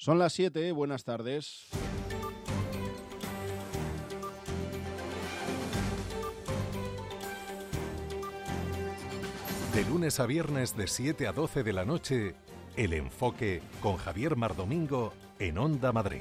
Son las 7, buenas tardes. De lunes a viernes de 7 a 12 de la noche, El Enfoque con Javier Mardomingo en Onda Madrid.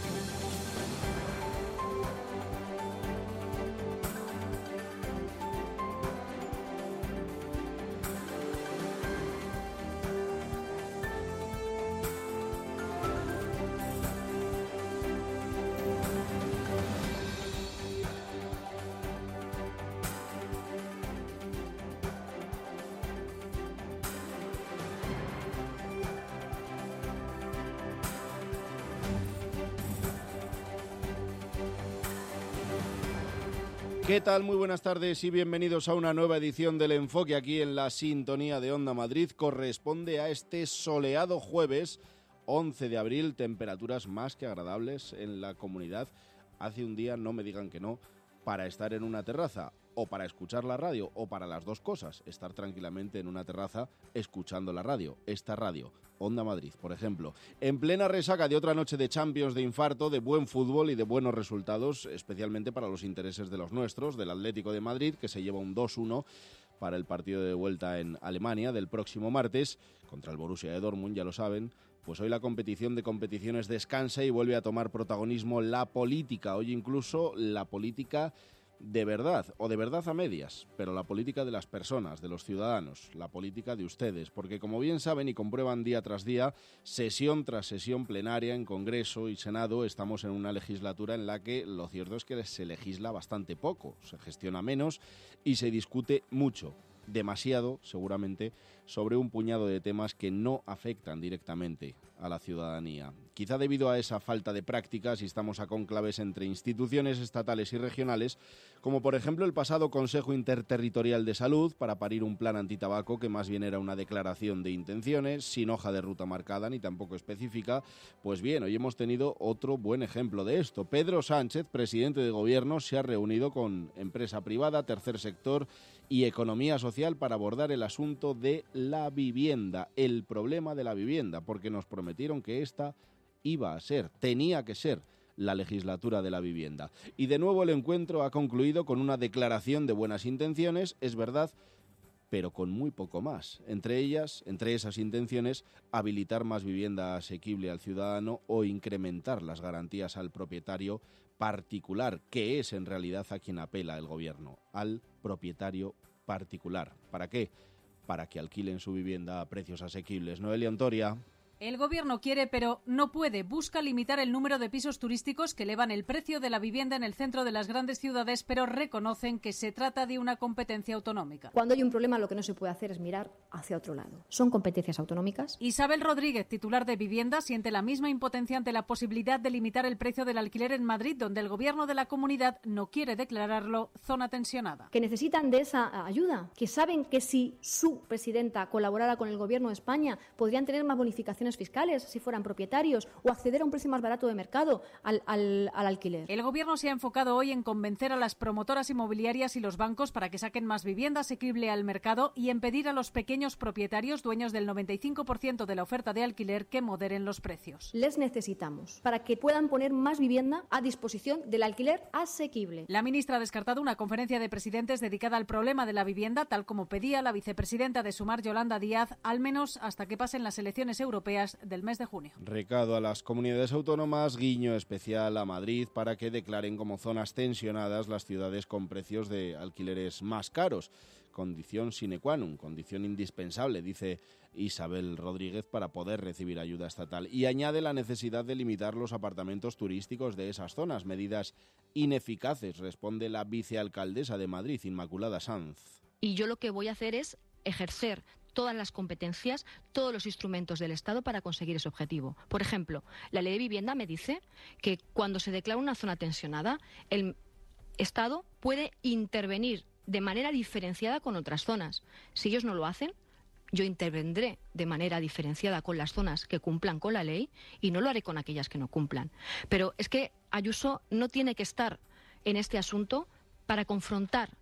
¿Qué tal? Muy buenas tardes y bienvenidos a una nueva edición del Enfoque aquí en la sintonía de Onda Madrid. Corresponde a este soleado jueves 11 de abril, temperaturas más que agradables en la comunidad. Hace un día, no me digan que no, para estar en una terraza o para escuchar la radio o para las dos cosas, estar tranquilamente en una terraza escuchando la radio, esta radio, Onda Madrid, por ejemplo, en plena resaca de otra noche de Champions, de infarto, de buen fútbol y de buenos resultados, especialmente para los intereses de los nuestros, del Atlético de Madrid, que se lleva un 2-1 para el partido de vuelta en Alemania del próximo martes contra el Borussia de Dortmund, ya lo saben. Pues hoy la competición de competiciones descansa y vuelve a tomar protagonismo la política, hoy incluso la política de verdad, o de verdad a medias, pero la política de las personas, de los ciudadanos, la política de ustedes, porque como bien saben y comprueban día tras día, sesión tras sesión plenaria en Congreso y Senado, estamos en una legislatura en la que lo cierto es que se legisla bastante poco, se gestiona menos y se discute mucho, demasiado seguramente, sobre un puñado de temas que no afectan directamente a la ciudadanía. Quizá debido a esa falta de prácticas, estamos a cónclaves entre instituciones estatales y regionales, como por ejemplo el pasado Consejo Interterritorial de Salud para parir un plan antitabaco que más bien era una declaración de intenciones, sin hoja de ruta marcada ni tampoco específica. Pues bien, hoy hemos tenido otro buen ejemplo de esto. Pedro Sánchez, presidente de Gobierno, se ha reunido con empresa privada, tercer sector y economía social para abordar el asunto de la vivienda, el problema de la vivienda, porque nos prometieron que esta iba a ser, tenía que ser la legislatura de la vivienda. Y de nuevo el encuentro ha concluido con una declaración de buenas intenciones, es verdad, pero con muy poco más. Entre esas intenciones, habilitar más vivienda asequible al ciudadano o incrementar las garantías al propietario particular, que es en realidad a quien apela el gobierno, al propietario particular. ¿Para qué? Para que alquilen su vivienda a precios asequibles. Noelia Ontoria. El gobierno quiere, pero no puede. Busca limitar el número de pisos turísticos que elevan el precio de la vivienda en el centro de las grandes ciudades, pero reconocen que se trata de una competencia autonómica. Cuando hay un problema, lo que no se puede hacer es mirar hacia otro lado. Son competencias autonómicas. Isabel Rodríguez, titular de Vivienda, siente la misma impotencia ante la posibilidad de limitar el precio del alquiler en Madrid, donde el gobierno de la comunidad no quiere declararlo zona tensionada. Que necesitan de esa ayuda, que saben que si su presidenta colaborara con el gobierno de España, podrían tener más bonificaciones fiscales si fueran propietarios o acceder a un precio más barato de mercado al alquiler. El gobierno se ha enfocado hoy en convencer a las promotoras inmobiliarias y los bancos para que saquen más vivienda asequible al mercado y en pedir a los pequeños propietarios, dueños del 95% de la oferta de alquiler, que moderen los precios. Les necesitamos para que puedan poner más vivienda a disposición del alquiler asequible. La ministra ha descartado una conferencia de presidentes dedicada al problema de la vivienda, tal como pedía la vicepresidenta de Sumar, Yolanda Díaz, al menos hasta que pasen las elecciones europeas del mes de junio. Recado a las comunidades autónomas, guiño especial a Madrid para que declaren como zonas tensionadas las ciudades con precios de alquileres más caros. Condición sine qua non, condición indispensable, dice Isabel Rodríguez, para poder recibir ayuda estatal. Y añade la necesidad de limitar los apartamentos turísticos de esas zonas. Medidas ineficaces, responde la vicealcaldesa de Madrid, Inmaculada Sanz. Y yo lo que voy a hacer es ejercer todas las competencias, todos los instrumentos del Estado para conseguir ese objetivo. Por ejemplo, la Ley de Vivienda me dice que cuando se declara una zona tensionada, el Estado puede intervenir de manera diferenciada con otras zonas. Si ellos no lo hacen, yo intervendré de manera diferenciada con las zonas que cumplan con la ley y no lo haré con aquellas que no cumplan. Pero es que Ayuso no tiene que estar en este asunto para confrontar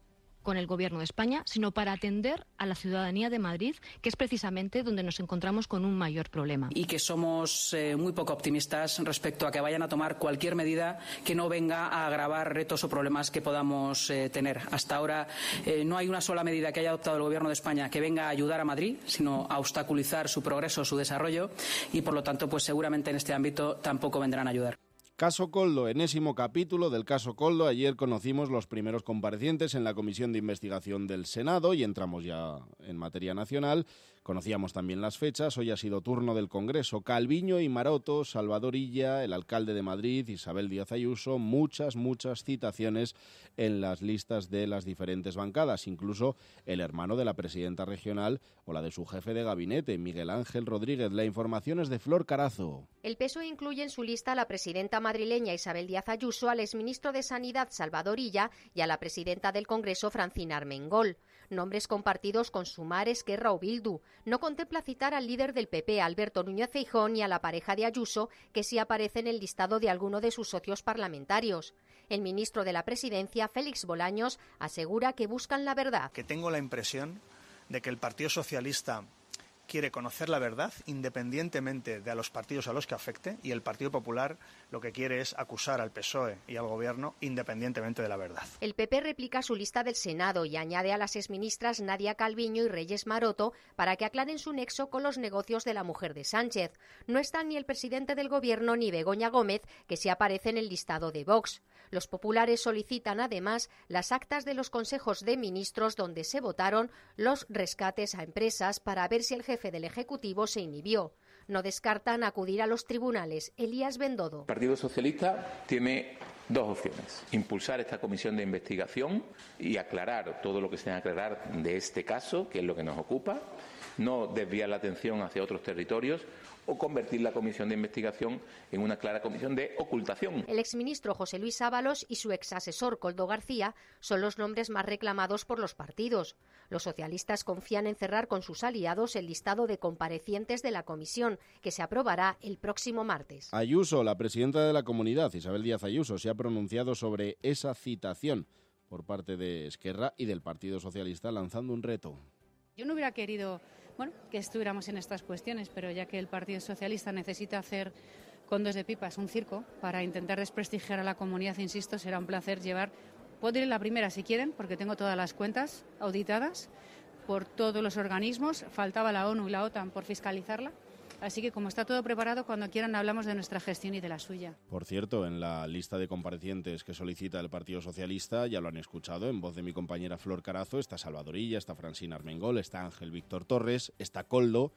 con el Gobierno de España, sino para atender a la ciudadanía de Madrid, que es precisamente donde nos encontramos con un mayor problema. Y que somos muy poco optimistas respecto a que vayan a tomar cualquier medida que no venga a agravar retos o problemas que podamos tener. Hasta ahora no hay una sola medida que haya adoptado el Gobierno de España que venga a ayudar a Madrid, sino a obstaculizar su progreso, su desarrollo, y por lo tanto, pues seguramente en este ámbito tampoco vendrán a ayudar. Caso Koldo, enésimo capítulo del caso Koldo. Ayer conocimos los primeros comparecientes en la Comisión de Investigación del Senado y entramos ya en materia nacional. Conocíamos también las fechas. Hoy ha sido turno del Congreso. Calviño y Maroto, Salvador Illa, el alcalde de Madrid, Isabel Díaz Ayuso, muchas citaciones en las listas de las diferentes bancadas, incluso el hermano de la presidenta regional o la de su jefe de gabinete, Miguel Ángel Rodríguez. La información es de Flor Carazo. El PSOE incluye en su lista a la presidenta madrileña Isabel Díaz Ayuso, al exministro de Sanidad Salvador Illa y a la presidenta del Congreso Francina Armengol. Nombres compartidos con Sumar, Esquerra o Bildu. No contempla citar al líder del PP, Alberto Núñez Feijóo, ni a la pareja de Ayuso, que sí aparece en el listado de alguno de sus socios parlamentarios. El ministro de la Presidencia, Félix Bolaños, asegura que buscan la verdad. Que tengo la impresión de que el Partido Socialista quiere conocer la verdad independientemente de a los partidos a los que afecte, y el Partido Popular lo que quiere es acusar al PSOE y al Gobierno independientemente de la verdad. El PP replica su lista del Senado y añade a las exministras Nadia Calviño y Reyes Maroto para que aclaren su nexo con los negocios de la mujer de Sánchez. No están ni el presidente del Gobierno ni Begoña Gómez, que sí aparece en el listado de Vox. Los populares solicitan además las actas de los consejos de ministros donde se votaron los rescates a empresas para ver si el jefe del Ejecutivo se inhibió. No descartan acudir a los tribunales. Elías Bendodo. El Partido Socialista tiene dos opciones: impulsar esta comisión de investigación y aclarar todo lo que se tenga que aclarar de este caso, que es lo que nos ocupa, no desviar la atención hacia otros territorios, o convertir la comisión de investigación en una clara comisión de ocultación. El exministro José Luis Ábalos y su exasesor Koldo García son los nombres más reclamados por los partidos. Los socialistas confían en cerrar con sus aliados el listado de comparecientes de la comisión, que se aprobará el próximo martes. Ayuso, la presidenta de la Comunidad, Isabel Díaz Ayuso, se ha pronunciado sobre esa citación por parte de Esquerra y del Partido Socialista, lanzando un reto. Yo no hubiera querido que estuviéramos en estas cuestiones, pero ya que el Partido Socialista necesita hacer con dos de pipas un circo para intentar desprestigiar a la comunidad, insisto, será un placer llevar. Puedo ir en la primera si quieren, porque tengo todas las cuentas auditadas por todos los organismos. Faltaba la ONU y la OTAN por fiscalizarla. Así que como está todo preparado, cuando quieran hablamos de nuestra gestión y de la suya. Por cierto, en la lista de comparecientes que solicita el Partido Socialista, ya lo han escuchado en voz de mi compañera Flor Carazo, está Salvador Illa, está Francina Armengol, está Ángel Víctor Torres, está Koldo.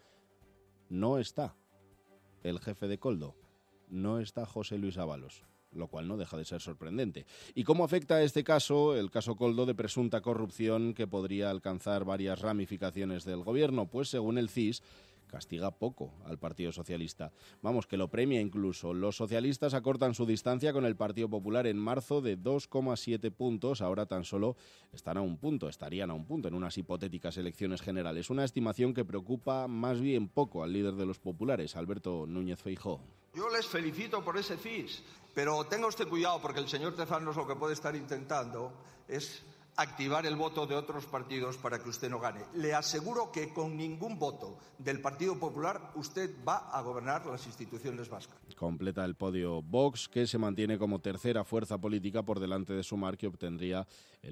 No está el jefe de Koldo, no está José Luis Ábalos, lo cual no deja de ser sorprendente. ¿Y cómo afecta este caso, el caso Koldo, de presunta corrupción que podría alcanzar varias ramificaciones del Gobierno? Pues según el CIS, castiga poco al Partido Socialista. Vamos, que lo premia incluso. Los socialistas acortan su distancia con el Partido Popular en marzo de 2,7 puntos. Ahora tan solo estarían a un punto en unas hipotéticas elecciones generales. Una estimación que preocupa más bien poco al líder de los populares, Alberto Núñez Feijóo. Yo les felicito por ese CIS, pero tenga usted cuidado, porque el señor Tezanos lo que puede estar intentando es activar el voto de otros partidos para que usted no gane. Le aseguro que con ningún voto del Partido Popular usted va a gobernar las instituciones vascas. Completa el podio Vox, que se mantiene como tercera fuerza política por delante de Sumar, que obtendría el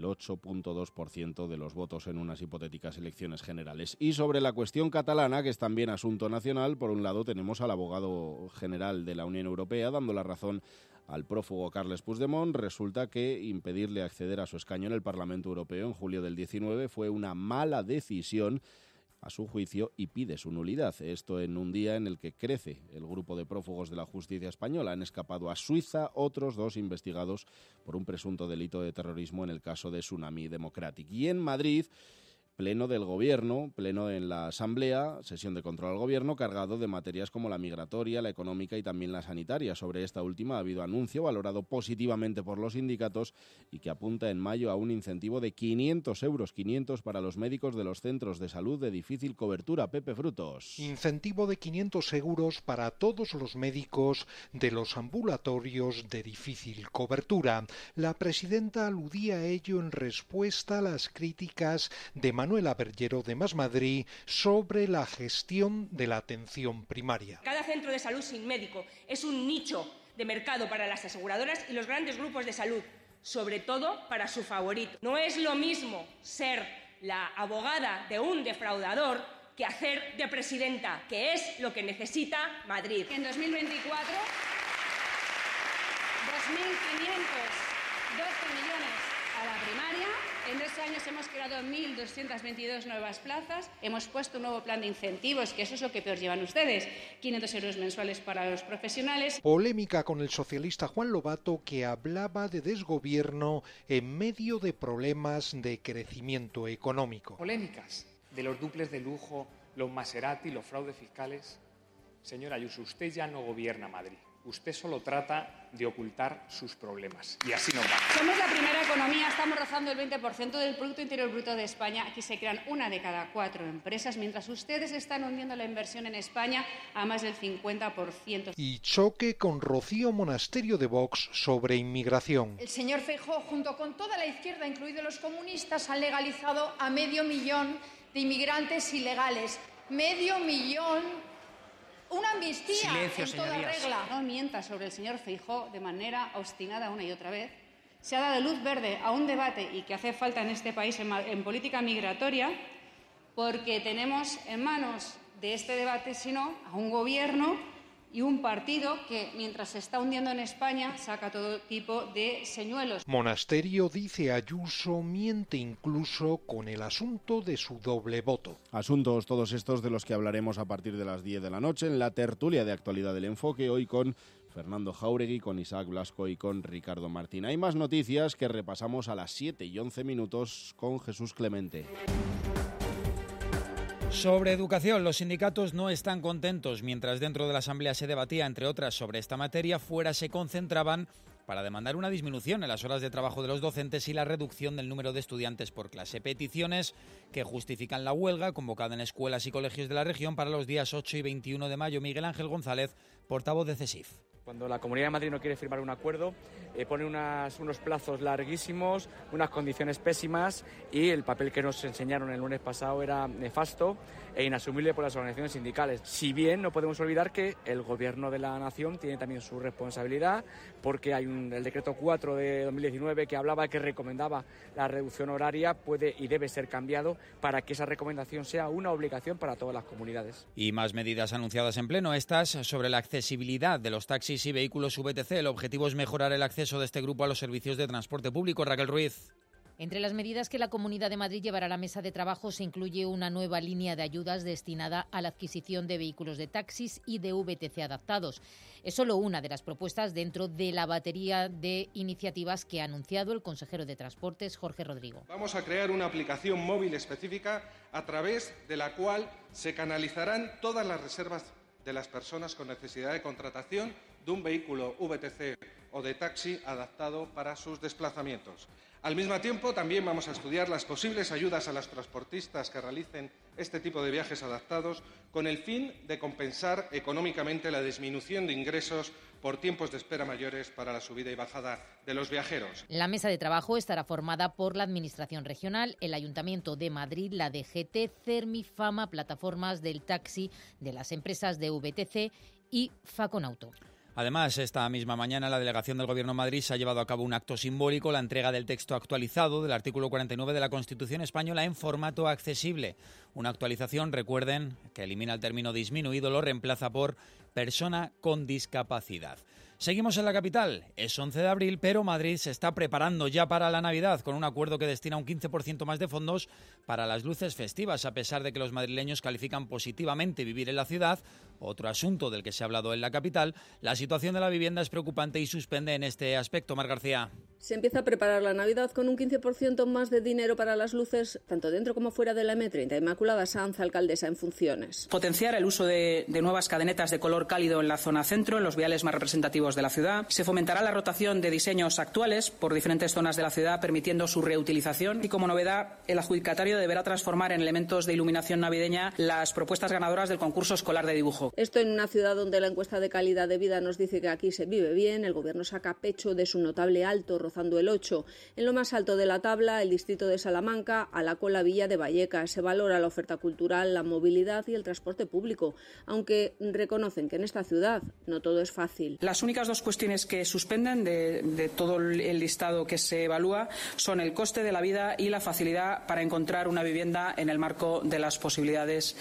8,2% de los votos en unas hipotéticas elecciones generales. Y sobre la cuestión catalana, que es también asunto nacional, por un lado tenemos al abogado general de la Unión Europea dando la razón al prófugo Carles Puigdemont. Resulta que impedirle acceder a su escaño en el Parlamento Europeo en julio del 19 fue una mala decisión a su juicio y pide su nulidad. Esto en un día en el que crece el grupo de prófugos de la justicia española. Han escapado a Suiza otros dos investigados por un presunto delito de terrorismo en el caso de Tsunami Democratic. Y en Madrid, pleno del Gobierno, pleno en la Asamblea, sesión de control al Gobierno, cargado de materias como la migratoria, la económica y también la sanitaria. Sobre esta última ha habido anuncio valorado positivamente por los sindicatos y que apunta en mayo a un incentivo de 500 euros, 500 para los médicos de los centros de salud de difícil cobertura. Pepe Frutos. Incentivo de 500 euros para todos los médicos de los ambulatorios de difícil cobertura. La presidenta aludía a ello en respuesta a las críticas de Manuela Berllero de Más Madrid sobre la gestión de la atención primaria. Cada centro de salud sin médico es un nicho de mercado para las aseguradoras y los grandes grupos de salud, sobre todo para su favorito. No es lo mismo ser la abogada de un defraudador que hacer de presidenta, que es lo que necesita Madrid. En 2024, 2.512 millones a la primaria. En 2 años hemos creado 1.222 nuevas plazas. Hemos puesto un nuevo plan de incentivos, que eso es lo que peor llevan ustedes. 500 euros mensuales para los profesionales. Polémica con el socialista Juan Lobato, que hablaba de desgobierno en medio de problemas de crecimiento económico. Polémicas de los duples de lujo, los Maserati, los fraudes fiscales. Señora Ayuso, usted ya no gobierna Madrid. Usted solo trata de ocultar sus problemas. Y así nos va. Somos la primera economía, estamos rozando el 20% del Producto Interior Bruto de España. Aquí se crean 1 de cada 4 empresas, mientras ustedes están hundiendo la inversión en España a más del 50%. Y choque con Rocío Monasterio de Vox sobre inmigración. El señor Feijóo, junto con toda la izquierda, incluidos los comunistas, han legalizado a 500.000 de inmigrantes ilegales. 500.000. Una amnistía. Silencio, en toda señorías. regla. No mienta sobre el señor Feijóo de manera obstinada una y otra vez. Se ha dado luz verde a un debate y que hace falta en este país en política migratoria, porque tenemos en manos de este debate, sino a un gobierno y un partido que, mientras se está hundiendo en España, saca todo tipo de señuelos. Monasterio, dice Ayuso, miente incluso con el asunto de su doble voto. Asuntos todos estos de los que hablaremos a partir de las 10 de la noche en la tertulia de actualidad del Enfoque, hoy con Fernando Jáuregui, con Isaac Blasco y con Ricardo Martín. Hay más noticias que repasamos a las 7:11 con Jesús Clemente. Sobre educación, los sindicatos no están contentos. Mientras dentro de la Asamblea se debatía, entre otras, sobre esta materia, fuera se concentraban para demandar una disminución en las horas de trabajo de los docentes y la reducción del número de estudiantes por clase. Peticiones que justifican la huelga convocada en escuelas y colegios de la región para los días 8 y 21 de mayo. Miguel Ángel González, portavoz de CESIF. Cuando la Comunidad de Madrid no quiere firmar un acuerdo, pone unos plazos larguísimos, unas condiciones pésimas y el papel que nos enseñaron el lunes pasado era nefasto e inasumible por las organizaciones sindicales. Si bien no podemos olvidar que el Gobierno de la Nación tiene también su responsabilidad, porque hay el decreto 4 de 2019 que hablaba, que recomendaba la reducción horaria, puede y debe ser cambiado para que esa recomendación sea una obligación para todas las comunidades. Y más medidas anunciadas en pleno, estas sobre la accesibilidad de los taxis y vehículos VTC. El objetivo es mejorar el acceso de este grupo a los servicios de transporte público. Raquel Ruiz. Entre las medidas que la Comunidad de Madrid llevará a la mesa de trabajo se incluye una nueva línea de ayudas destinada a la adquisición de vehículos de taxis y de VTC adaptados. Es solo una de las propuestas dentro de la batería de iniciativas que ha anunciado el consejero de Transportes, Jorge Rodrigo. Vamos a crear una aplicación móvil específica a través de la cual se canalizarán todas las reservas de las personas con necesidad de contratación de un vehículo VTC o de taxi adaptado para sus desplazamientos. Al mismo tiempo, también vamos a estudiar las posibles ayudas a los transportistas que realicen este tipo de viajes adaptados con el fin de compensar económicamente la disminución de ingresos por tiempos de espera mayores para la subida y bajada de los viajeros. La mesa de trabajo estará formada por la Administración Regional, el Ayuntamiento de Madrid, la DGT, Cermifama, Plataformas del Taxi, de las empresas de VTC y Faconauto. Además, esta misma mañana la delegación del Gobierno de Madrid se ha llevado a cabo un acto simbólico, la entrega del texto actualizado del artículo 49 de la Constitución española en formato accesible. Una actualización, recuerden, que elimina el término disminuido, lo reemplaza por persona con discapacidad. Seguimos en la capital, es 11 de abril, pero Madrid se está preparando ya para la Navidad con un acuerdo que destina un 15% más de fondos para las luces festivas, a pesar de que los madrileños califican positivamente vivir en la ciudad. Otro asunto del que se ha hablado en la capital, la situación de la vivienda es preocupante y suspende en este aspecto. Mar García. Se empieza a preparar la Navidad con un 15% más de dinero para las luces, tanto dentro como fuera de la M30. Inmaculada Sanz, alcaldesa en funciones. Potenciar el uso de nuevas cadenetas de color cálido en la zona centro, en los viales más representativos de la ciudad. Se fomentará la rotación de diseños actuales por diferentes zonas de la ciudad, permitiendo su reutilización. Y como novedad, el adjudicatario deberá transformar en elementos de iluminación navideña las propuestas ganadoras del concurso escolar de dibujo. Esto en una ciudad donde la encuesta de calidad de vida nos dice que aquí se vive bien. El gobierno saca pecho de su notable alto, rozando el 8. En lo más alto de la tabla, el distrito de Salamanca, a la cola Villa de Vallecas. Se valora la oferta cultural, la movilidad y el transporte público, aunque reconocen que en esta ciudad no todo es fácil. Las únicas dos cuestiones que suspenden de todo el listado que se evalúa son el coste de la vida y la facilidad para encontrar una vivienda en el marco de las posibilidades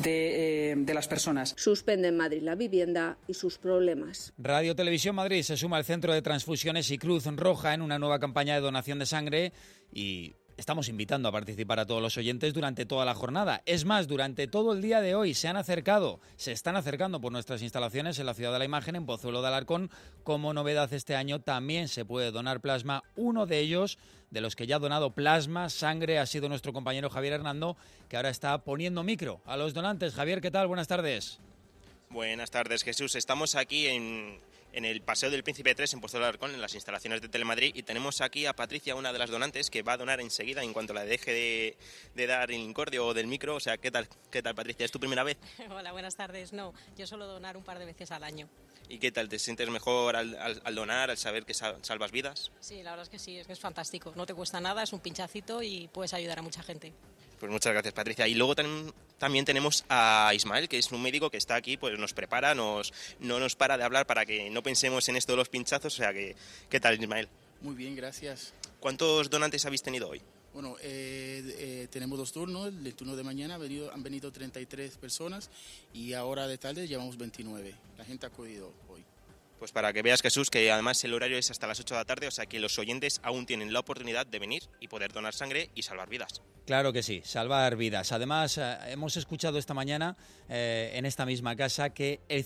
de las personas. Suspende en Madrid la vivienda y sus problemas. Radio Televisión Madrid se suma al Centro de Transfusiones y Cruz Roja en una nueva campaña de donación de sangre y estamos invitando a participar a todos los oyentes durante toda la jornada. Es más, durante todo el día de hoy se están acercando por nuestras instalaciones en la Ciudad de la Imagen, en Pozuelo de Alarcón. Como novedad este año también se puede donar plasma. Uno de ellos, de los que ya ha donado plasma, sangre, ha sido nuestro compañero Javier Hernando, que ahora está poniendo micro a los donantes. Javier, ¿qué tal? Buenas tardes. Buenas tardes, Jesús. Estamos aquí en el Paseo del Príncipe 3 en Pozuelo de Alarcón, en las instalaciones de Telemadrid, y tenemos aquí a Patricia, una de las donantes, que va a donar enseguida en cuanto la deje de dar el incordio o del micro. O sea, ¿qué tal, Patricia? ¿Es tu primera vez? Hola, buenas tardes. No, yo suelo donar un par de veces al año. ¿Y qué tal? ¿Te sientes mejor al donar, al saber que salvas vidas? Sí, la verdad es que sí, es que es fantástico. No te cuesta nada, es un pinchacito y puedes ayudar a mucha gente. Pues muchas gracias, Patricia. Y luego también tenemos a Ismael, que es un médico que está aquí, pues nos prepara, no nos para de hablar para que no pensemos en esto de los pinchazos. O sea, que, ¿qué tal, Ismael? Muy bien, gracias. ¿Cuántos donantes habéis tenido hoy? Bueno, tenemos 2 turnos. El turno de mañana han venido 33 personas y ahora de tarde llevamos 29. La gente ha acudido hoy. Pues para que veas, Jesús, que además el horario es hasta las 8 de la tarde, o sea que los oyentes aún tienen la oportunidad de venir y poder donar sangre y salvar vidas. Claro que sí, salvar vidas. Además, hemos escuchado esta mañana en esta misma casa que el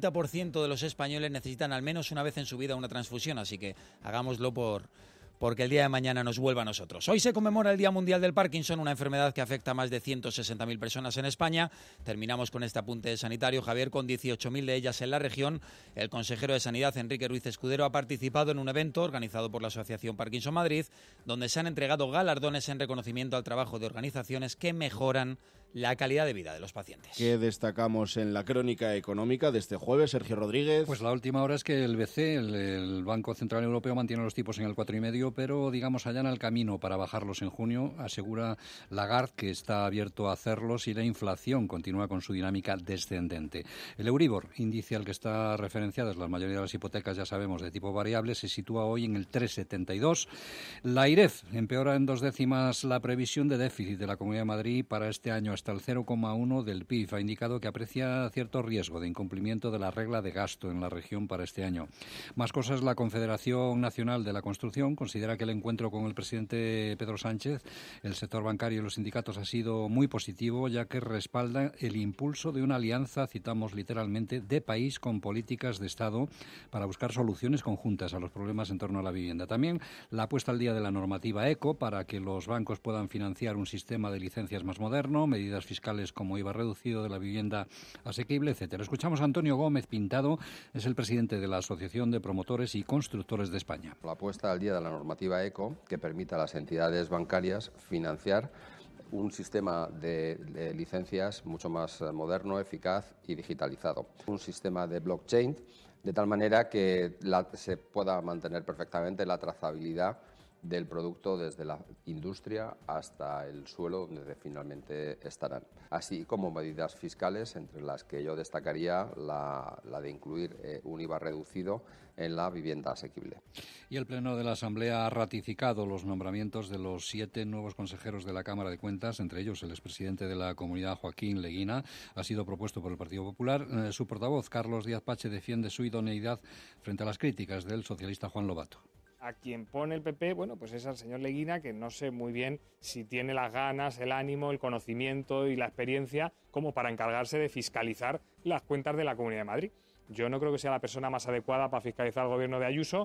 50% de los españoles necesitan al menos una vez en su vida una transfusión, así que hagámoslo porque el día de mañana nos vuelva a nosotros. Hoy se conmemora el Día Mundial del Parkinson, una enfermedad que afecta a más de 160.000 personas en España. Terminamos con este apunte sanitario, Javier, con 18.000 de ellas en la región. El consejero de Sanidad, Enrique Ruiz Escudero, ha participado en un evento organizado por la Asociación Parkinson Madrid, donde se han entregado galardones en reconocimiento al trabajo de organizaciones que mejoran la calidad de vida de los pacientes. ¿Qué destacamos en la crónica económica de este jueves, Sergio Rodríguez? Pues la última hora es que el BCE, el Banco Central Europeo, mantiene los tipos en el 4,5, pero digamos allana el camino para bajarlos en junio. Asegura Lagarde que está abierto a hacerlos y la inflación continúa con su dinámica descendente. El Euribor, índice al que está referenciadas la mayoría de las hipotecas, ya sabemos, de tipo variable, se sitúa hoy en el 3,72. La IREF empeora en 2 décimas la previsión de déficit de la Comunidad de Madrid para este año hasta el 0,1 del PIB. Ha indicado que aprecia cierto riesgo de incumplimiento de la regla de gasto en la región para este año. Más cosas, la Confederación Nacional de la Construcción considera que el encuentro con el presidente Pedro Sánchez, el sector bancario y los sindicatos ha sido muy positivo, ya que respalda el impulso de una alianza, citamos literalmente, de país con políticas de Estado para buscar soluciones conjuntas a los problemas en torno a la vivienda. También la puesta al día de la normativa ECO para que los bancos puedan financiar un sistema de licencias más moderno, medidas fiscales como IVA reducido de la vivienda asequible, etcétera. Escuchamos a Antonio Gómez Pintado, es el presidente de la Asociación de Promotores y Constructores de España. La puesta al día de la normativa ECO, que permita a las entidades bancarias financiar un sistema de licencias mucho más moderno, eficaz y digitalizado. Un sistema de blockchain, de tal manera que se pueda mantener perfectamente la trazabilidad del producto desde la industria hasta el suelo donde finalmente estarán. Así como medidas fiscales, entre las que yo destacaría la de incluir un IVA reducido en la vivienda asequible. Y el Pleno de la Asamblea ha ratificado los nombramientos de los 7 nuevos consejeros de la Cámara de Cuentas, entre ellos el expresidente de la Comunidad, Joaquín Leguina, ha sido propuesto por el Partido Popular. Su portavoz, Carlos Díaz Pache, defiende su idoneidad frente a las críticas del socialista Juan Lobato. A quien pone el PP, bueno, pues es al señor Leguina, que no sé muy bien si tiene las ganas, el ánimo, el conocimiento y la experiencia como para encargarse de fiscalizar las cuentas de la Comunidad de Madrid. Yo no creo que sea la persona más adecuada para fiscalizar el gobierno de Ayuso.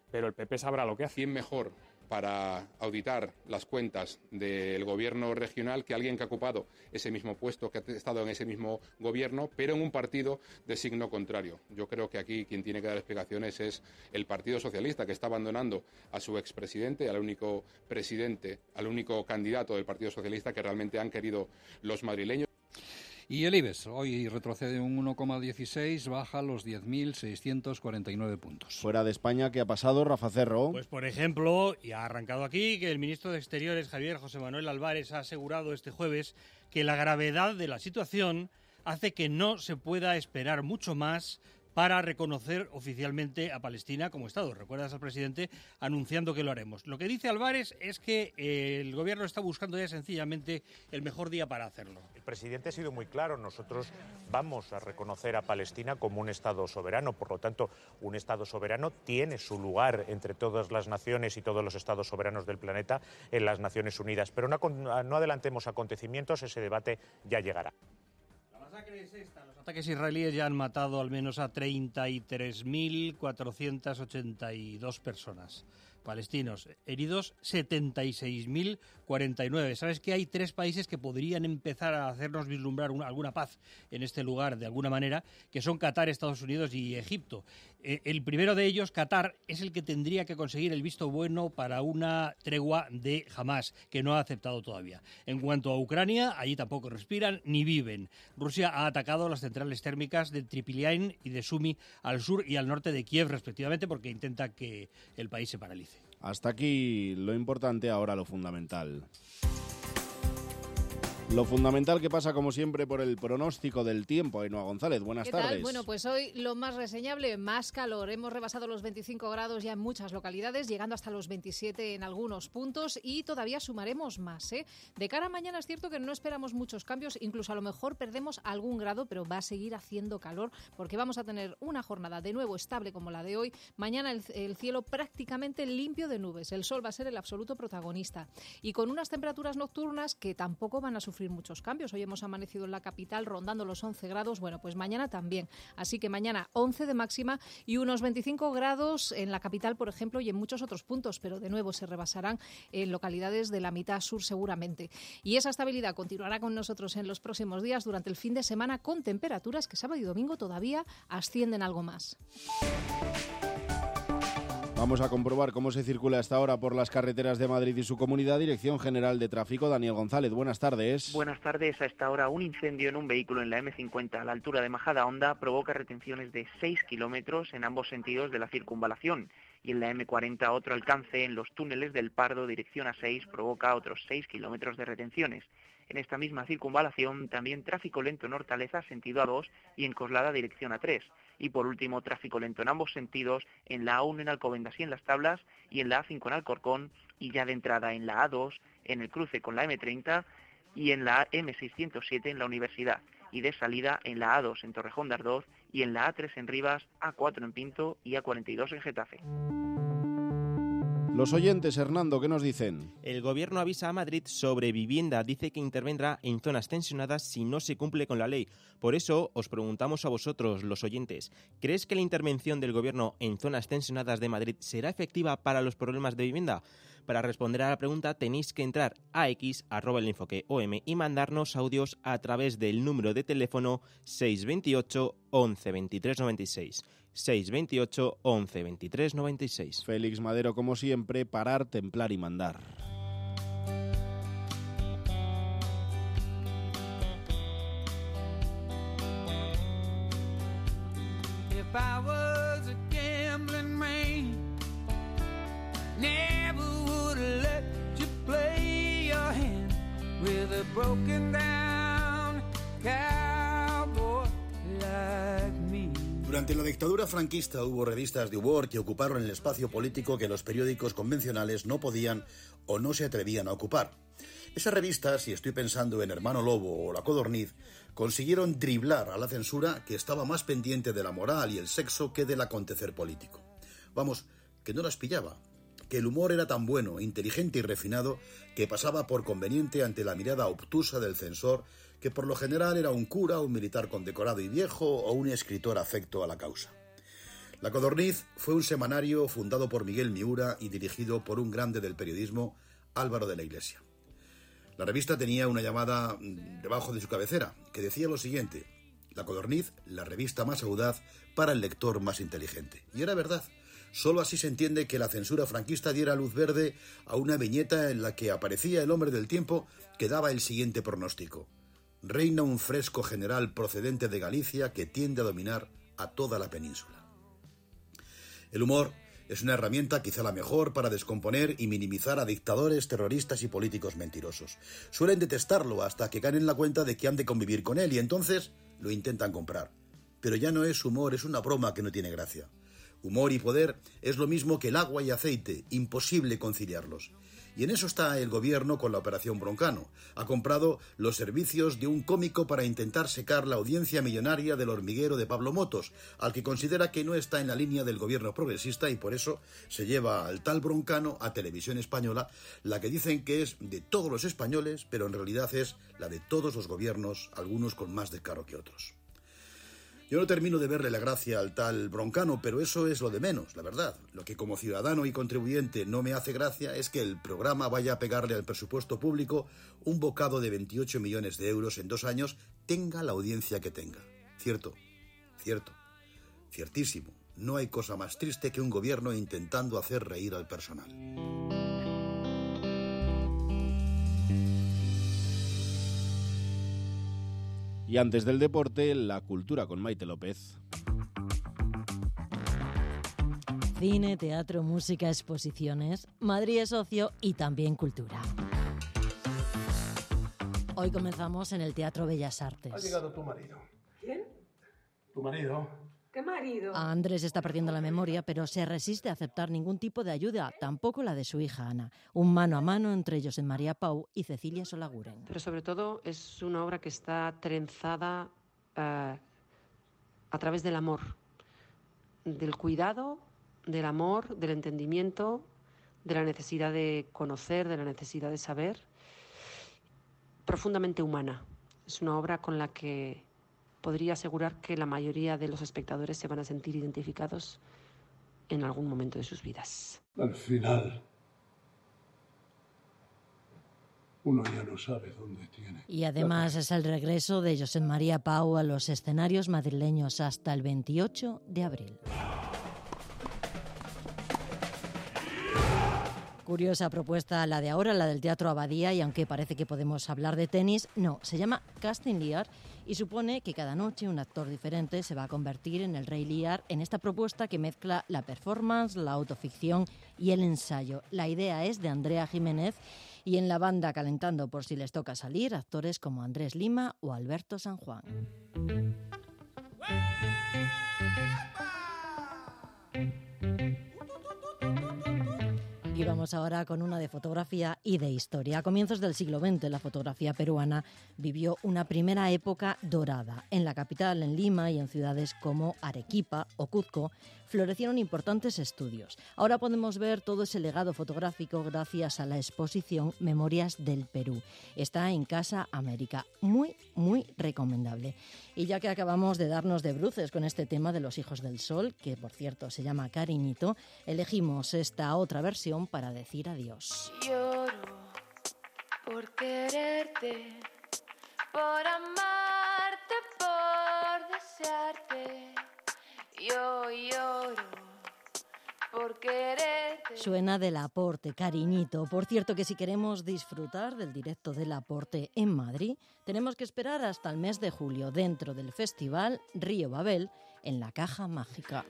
pero el PP sabrá lo que hace. ¿Quién mejor para auditar las cuentas del gobierno regional que alguien que ha ocupado ese mismo puesto, que ha estado en ese mismo gobierno, pero en un partido de signo contrario? Yo creo que aquí quien tiene que dar explicaciones es el Partido Socialista, que está abandonando a su expresidente, al único presidente, al único candidato del Partido Socialista que realmente han querido los madrileños. Y el IBEX hoy retrocede un 1,16, baja los 10.649 puntos. Fuera de España, ¿qué ha pasado, Rafa Cerro? Pues, por ejemplo, y ha arrancado aquí, que el ministro de Exteriores, Javier José Manuel Álvarez, ha asegurado este jueves que la gravedad de la situación hace que no se pueda esperar mucho más para reconocer oficialmente a Palestina como Estado. Recuerdas al presidente anunciando que lo haremos. Lo que dice Álvarez es que el gobierno está buscando ya sencillamente el mejor día para hacerlo. El presidente ha sido muy claro. Nosotros vamos a reconocer a Palestina como un Estado soberano. Por lo tanto, un Estado soberano tiene su lugar entre todas las naciones y todos los Estados soberanos del planeta en las Naciones Unidas. Pero no adelantemos acontecimientos, ese debate ya llegará. La masacre es esta. Los ataques israelíes ya han matado al menos a 33.482 personas. Palestinos, heridos 76.049. ¿Sabes que hay 3 países que podrían empezar a hacernos vislumbrar alguna paz en este lugar de alguna manera, que son Qatar, Estados Unidos y Egipto? El primero de ellos, Qatar, es el que tendría que conseguir el visto bueno para una tregua de Hamás, que no ha aceptado todavía. En cuanto a Ucrania, allí tampoco respiran ni viven. Rusia ha atacado las centrales térmicas de Tripilián y de Sumi al sur y al norte de Kiev, respectivamente, porque intenta que el país se paralice. Hasta aquí lo importante, ahora lo fundamental. Lo fundamental que pasa, como siempre, por el pronóstico del tiempo. Ainhoa González, buenas tardes. Bueno, pues hoy lo más reseñable, más calor. Hemos rebasado los 25 grados ya en muchas localidades, llegando hasta los 27 en algunos puntos y todavía sumaremos más, ¿eh? De cara a mañana es cierto que no esperamos muchos cambios, incluso a lo mejor perdemos algún grado, pero va a seguir haciendo calor porque vamos a tener una jornada de nuevo estable como la de hoy. Mañana el cielo prácticamente limpio de nubes. El sol va a ser el absoluto protagonista. Y con unas temperaturas nocturnas que tampoco van a sufrir muchos cambios. Hoy hemos amanecido en la capital rondando los 11 grados, bueno, pues mañana también. Así que mañana 11 de máxima y unos 25 grados en la capital, por ejemplo, y en muchos otros puntos, pero de nuevo se rebasarán en localidades de la mitad sur seguramente. Y esa estabilidad continuará con nosotros en los próximos días durante el fin de semana con temperaturas que sábado y domingo todavía ascienden algo más. Vamos a comprobar cómo se circula hasta ahora por las carreteras de Madrid y su comunidad. Dirección General de Tráfico, Daniel González, buenas tardes. Buenas tardes. A esta hora, un incendio en un vehículo en la M50 a la altura de Majadahonda provoca retenciones de 6 kilómetros en ambos sentidos de la circunvalación. Y en la M40 otro alcance en los túneles del Pardo, dirección A6, provoca otros 6 kilómetros de retenciones. En esta misma circunvalación también tráfico lento en Hortaleza, sentido A2, y en Coslada, dirección A3. Y por último, tráfico lento en ambos sentidos en la A1 en Alcobendas y en Las Tablas, y en la A5 en Alcorcón, y ya de entrada en la A2, en el cruce con la M30, y en la M607 en la Universidad, y de salida en la A2 en Torrejón de Ardoz, y en la A3 en Rivas, A4 en Pinto y A42 en Getafe. Los oyentes, Hernando, ¿qué nos dicen? El gobierno avisa a Madrid sobre vivienda. Dice que intervendrá en zonas tensionadas si no se cumple con la ley. Por eso os preguntamos a vosotros, los oyentes, ¿crees que la intervención del gobierno en zonas tensionadas de Madrid será efectiva para los problemas de vivienda? Para responder a la pregunta tenéis que entrar a x@elenfoque.om y mandarnos audios a través del número de teléfono 628 11 23 96. 628 11 23 96. Félix Madero, como siempre, parar, templar y mandar. If I was a gambling man, never would let you play your hand with a broken down cowboy like me. Durante la dictadura franquista hubo revistas de humor que ocuparon el espacio político que los periódicos convencionales no podían o no se atrevían a ocupar. Esas revistas, y estoy pensando en Hermano Lobo o La Codorniz, consiguieron driblar a la censura que estaba más pendiente de la moral y el sexo que del acontecer político. Vamos, que no las pillaba, que el humor era tan bueno, inteligente y refinado que pasaba por conveniente ante la mirada obtusa del censor, que por lo general era un cura, un militar condecorado y viejo o un escritor afecto a la causa. La Codorniz fue un semanario fundado por Miguel Miura y dirigido por un grande del periodismo, Álvaro de la Iglesia. La revista tenía una llamada debajo de su cabecera, que decía lo siguiente: La Codorniz, la revista más audaz para el lector más inteligente. Y era verdad. Solo así se entiende que la censura franquista diera luz verde a una viñeta en la que aparecía el hombre del tiempo que daba el siguiente pronóstico: reina un fresco general procedente de Galicia que tiende a dominar a toda la península. El humor es una herramienta quizá la mejor para descomponer y minimizar a dictadores, terroristas y políticos mentirosos. Suelen detestarlo hasta que caen en la cuenta de que han de convivir con él y entonces lo intentan comprar. Pero ya no es humor, es una broma que no tiene gracia. Humor y poder es lo mismo que el agua y aceite, imposible conciliarlos. Y en eso está el gobierno con la Operación Broncano. Ha comprado los servicios de un cómico para intentar secar la audiencia millonaria del hormiguero de Pablo Motos, al que considera que no está en la línea del gobierno progresista y por eso se lleva al tal Broncano a Televisión Española, la que dicen que es de todos los españoles, pero en realidad es la de todos los gobiernos, algunos con más descaro que otros. Yo no termino de verle la gracia al tal Broncano, pero eso es lo de menos, la verdad. Lo que como ciudadano y contribuyente no me hace gracia es que el programa vaya a pegarle al presupuesto público un bocado de 28 millones de euros en 2 años, tenga la audiencia que tenga. Cierto, ciertísimo. No hay cosa más triste que un gobierno intentando hacer reír al personal. Y antes del deporte, la cultura con Maite López. Cine, teatro, música, exposiciones. Madrid es ocio y también cultura. Hoy comenzamos en el Teatro Bellas Artes. Ha llegado tu marido. ¿Quién? Tu marido. ¿Qué marido? Andrés está perdiendo la memoria, pero se resiste a aceptar ningún tipo de ayuda, tampoco la de su hija Ana. Un mano a mano entre ellos en María Pau y Cecilia Solaguren. Pero sobre todo es una obra que está trenzada a través del amor, del cuidado, del amor, del entendimiento, de la necesidad de conocer, de la necesidad de saber, profundamente humana. Es una obra con la que podría asegurar que la mayoría de los espectadores se van a sentir identificados en algún momento de sus vidas. Al final, uno ya no sabe dónde tiene. Y además es el regreso de Josep María Pau a los escenarios madrileños hasta el 28 de abril. Curiosa propuesta la de ahora, la del Teatro Abadía, y aunque parece que podemos hablar de tenis, no, se llama Casting Lear y supone que cada noche un actor diferente se va a convertir en el Rey Lear en esta propuesta que mezcla la performance, la autoficción y el ensayo. La idea es de Andrea Jiménez y en la banda calentando por si les toca salir actores como Andrés Lima o Alberto San Juan. Y vamos ahora con una de fotografía y de historia. A comienzos del siglo XX, la fotografía peruana vivió una primera época dorada. En la capital, en Lima y en ciudades como Arequipa o Cuzco, florecieron importantes estudios. Ahora podemos ver todo ese legado fotográfico gracias a la exposición Memorias del Perú. Está en Casa América. Muy, muy recomendable. Y ya que acabamos de darnos de bruces con este tema de los hijos del sol, que por cierto se llama Cariñito, elegimos esta otra versión para decir adiós. Lloro por quererte, por amarte, por desearte. Yo lloro por quererte. Suena del Aporte, Cariñito. Por cierto que si queremos disfrutar del directo del Aporte en Madrid, tenemos que esperar hasta el mes de julio dentro del Festival Río Babel en la Caja Mágica.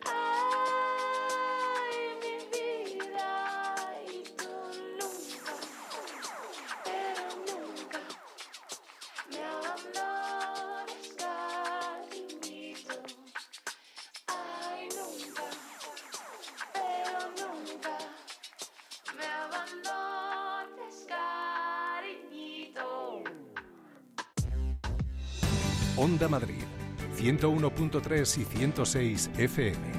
Onda Madrid, 101.3 y 106 FM.